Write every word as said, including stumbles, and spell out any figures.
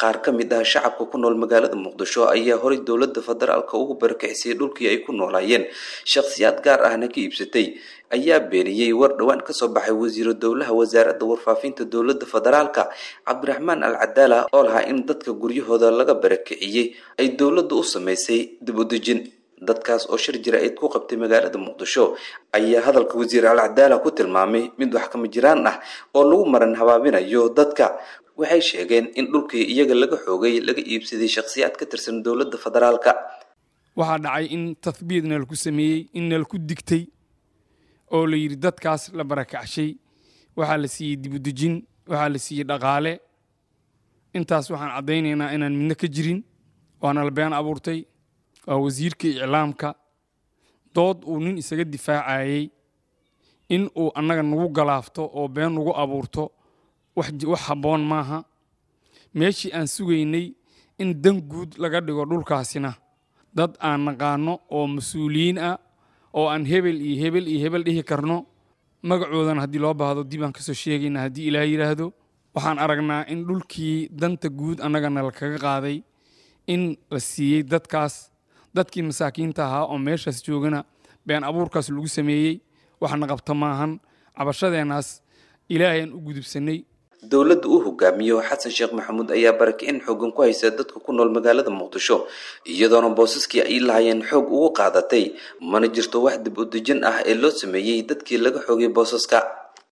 qaar ka mid ah shacabka ku nool magaalada Muqdisho ayaa horay dowladda federaalka ugu barakacisay dhulkii ay ku noolaayeen shakhsiyaad gaar ahna ka iibsatay ayaa beeniyay war dhawaan ka soo baxay wasiirka dowlaha wasaaradda warfaafinta dowladda federaalka Cabdiraxmaan Al-Cadaala oo lahaa in dadka guryahooda laga barakiciyay ay dowladdu u sameysay dib u dejin dadkaas oo shir jiraa'id ku qabtay magaalada Muqdisho ayaa hadalka wasiir Al-Cadaala ku tilmaamay mid wax kama jiraan ah oo lagu maran habaabinayo dadka waxay sheegeen in dhulkii iyaga laga xoogay laga iibsaday shakhsiyaad ka tirsan dowladda federaalka waxa dhacay in tathbiidna lagu sameeyay in lagu digtay oo la yiri dadkaas la barakacay waxa la siiyay dib u dejin waxa la siiyay dhaqaale intaas waxaan cadeynaynaa inaan midna ka jirin waana la been abuurtay waa wasiirka iclaamka dood uu nin isaga difaacayay in uu annaga nagu galaafto oo been nagu abuurto wax wax haboon maaha meeshii aan sugaynay in dan guud laga dhigo dhulkaasina dad aan naqaano oo mas'uuliyiin ah oo aan hebel iyo hebel iyo hebel dhihi karno magacoodan haddii loo baahdo dib aan ka soo sheegayna haddii Ilaahay yiraahdo waxaan aragnaa in dhulkii danta guud annagana la kaga qaaday in la siiyay dadkaas dadkii masaakiinta ahaa oo meeshaas joogana been abuurkaas lagu sameeyay waxna qabta maahan cabashadeenaas Ilaahay aan u gudubsanay dowladda uu hogaamiyo Xasan Sheekh Maxamuud ayaa barakicin xooggan ku haysta dadka ku nool magaalada Muqdisho iyadoona boosaskii ay lahaayeen xoog ugu qaadatay mana jirto wax dib u dejin ah ee loo sameeyay dadkii laga xoogay boosaska